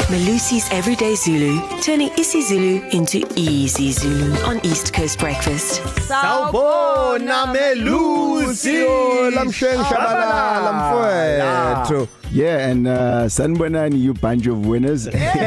Malusi's Everyday Zulu, turning isiZulu into easy Zulu on East Coast Breakfast. Sawubona Melusi, Lamsheng Shabalala mfowethu. Yeah, and sanibonani, you bunch of winners.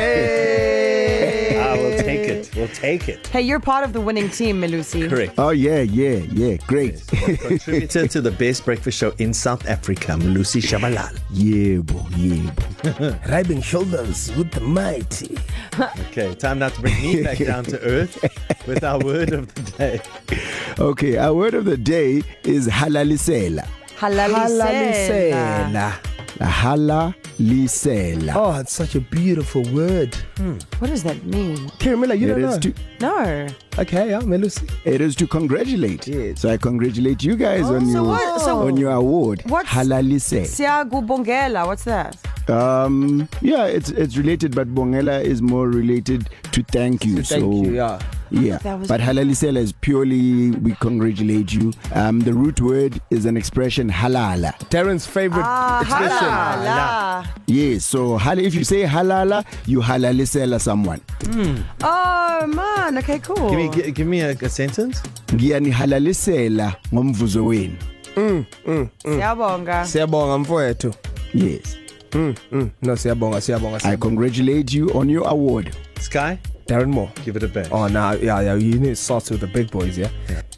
We'll take it. Hey, you're part of the winning team, Melusi. Correct. Oh yeah, great. Yes, contributor to the best breakfast show in South Africa, Melusi Shabalala. Yebo. Rubbing shoulders with the mighty. Okay, time now to bring me back down to earth with our word of the day. Okay, our word of the day is halalisela. Halalisela. Halalisela. Oh, it's such a beautiful word. What does that mean? Caramilla, you It don't is know? No. Okay, yeah, Melusi. It is to congratulate. Yes. So I congratulate you guys on so your what- so on your award. what's- Halalisela. Siyakubongela, what's that? Yeah, it's related, but bongela is more related to thank you. Thank you, yeah. Yeah, That was- but halalisela is purely we congratulate you. The root word is an expression halala. Darren's favorite expression. Halala. Yes, so if you say halala, you halalisela someone. Oh, man. Okay, cool. Give me a sentence. Ngiyanihalalisela ngomvuzo wenu. Siyabonga. Siyabonga mfowethu. Yes, No, siyabonga. I congratulate you on your award. Sky, Darren Moore. give it a bash. Oh, now, yeah, you need to start with the big boys, yeah?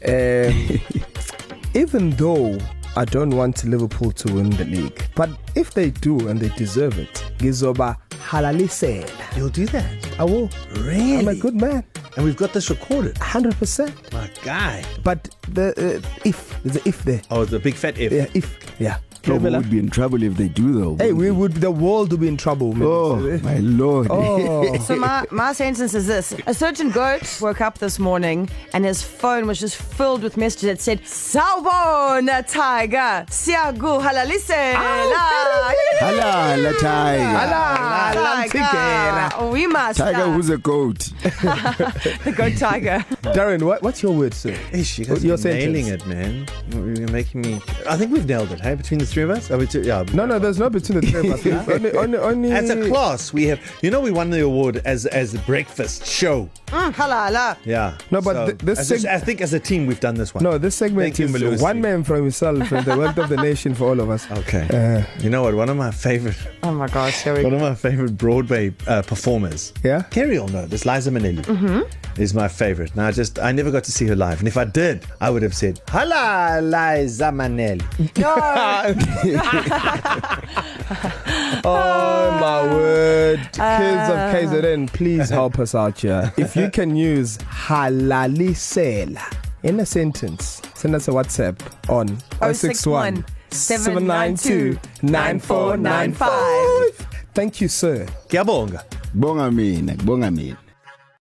Even though I don't want Liverpool to win the league, but if they do and they deserve it, gizoba halalisela. You'll do that? I will. Really? I'm a good man. And we've got this recorded. 100%. My guy. But there's an if there. Oh, the big fat F. Yeah, if. Yeah. We would be in trouble if they do though. Hey, the world will be in trouble. Man. Oh my lord. Oh. So my sentence is this. A certain goat woke up this morning and his phone was just filled with messages that said, Sawubona tiger, siyagu halalisela. Halala tiger. Tiger. We must. Tiger who's a goat. The goat tiger. Darren, what's your word, sir? Ish, you guys Your are nailing sentence. it, man. You're making me. I think we've nailed it. Hey, between the three of us. Are we yeah. No, there's no between the three of us. only. As a class, we have. We won the award as a breakfast show. Halala. Yeah. No, but I think as a team we've done this one. No, this segment Thank you, is Melusi. one man from himself and the wealth of the nation for all of us. Okay. You know what? One of my favorite Broadway performers. Yeah? Kerry will know this. Liza Minnelli is my favorite. Now, I never got to see her live, and if I did, I would have said, "Hala, Liza Minnelli." Oh my word. Kids of KZN, please help us out here. If you can use halalisela in a sentence, send us a WhatsApp on 061 792 9495. Thank you, sir. Kiyabonga. Bonga mina.